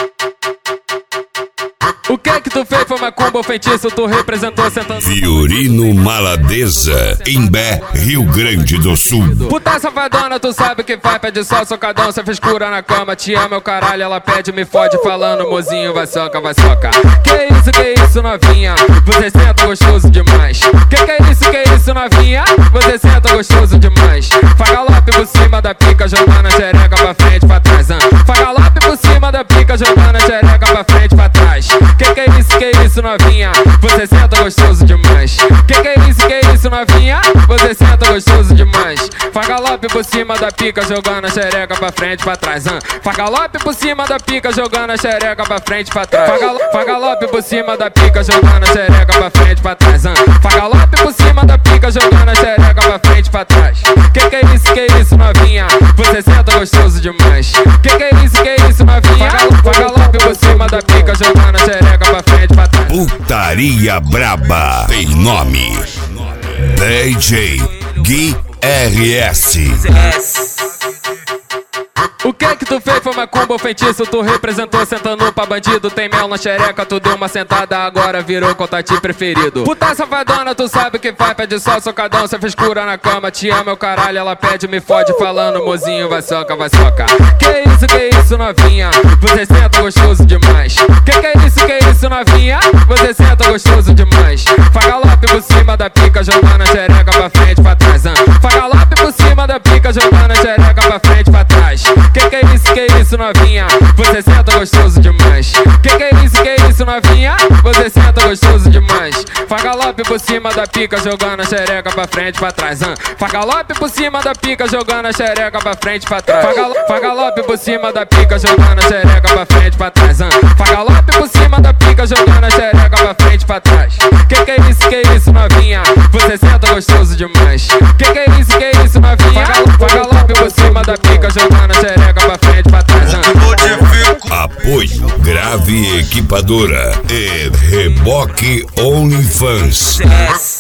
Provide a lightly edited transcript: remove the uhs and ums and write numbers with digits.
O que tu fez foi macumba ou feitiço, tu representou sentando... Fiorino Maladeza, Imbé, Rio Grande do Sul. Puta safadona, tu sabe o que faz, pede só socadão, cê fez cura na cama, te ama, meu caralho, ela pede, me fode, falando, mozinho, vai soca, vai soca. Que isso, novinha, você senta gostoso demais. Que isso, novinha, você senta gostoso demais. Fagalope por cima da pica, jogando a xereca pra frente, pra trás. Fagalope por cima da pica, jogando a xereca pra frente, pra trás. Que isso, novinha, você senta gostoso demais. Que isso, novinha, você senta gostoso demais. Fagalope por cima da pica, jogando a xereca pra frente, pra trás. Fagalope por cima da pica, jogando a xereca pra frente, pra trás. Fagalope por cima da pica, jogando a xereca pra frente, pra trás. Fagalope por cima da pica, jogando a xereca pra frente, pra trás. Que isso, novinha, você senta gostoso demais. Que isso, novinha, fagalope por cima da pica, jogando a xereca pra frente, pra trás. Putaria braba tem nome: DJ Gui RS. O que tu fez foi macumba ou feitiço, tu representou sentando pra bandido. Tem mel na xereca, tu deu uma sentada, agora virou contatinho preferido. Puta safadona, tu sabe o que faz, pede só socadão, cê fez cura na cama, te ama, meu caralho, ela pede, me fode, falando, mozinho, vai soca, vai soca. Que isso, novinha, você senta gostoso demais. Que isso, novinha, você senta gostoso demais. Fagalope por cima da pica, jogando a xereca pra frente, pra trás. Fagalope por cima da pica, jogando a xereca pra frente, pra trás. Que isso, novinha, você senta gostoso demais. Que isso, novinha, você senta gostoso demais. Fagalope por cima da pica, jogando a xereca pra frente, pra trás. Fagalope por cima da pica, jogando a xereca pra frente, pra trás. Fagalope por cima da pica, jogando a xereca pra frente, pra trás. Fagalope por cima da pica, jogando a xereca pra frente, pra trás. Que isso, novinha, você senta gostoso demais. Que isso, novinha, fagalope por cima da pica, jogando a xereca pra frente, pra trás. Apoio Grave Equipadora e Reboque OnlyFans.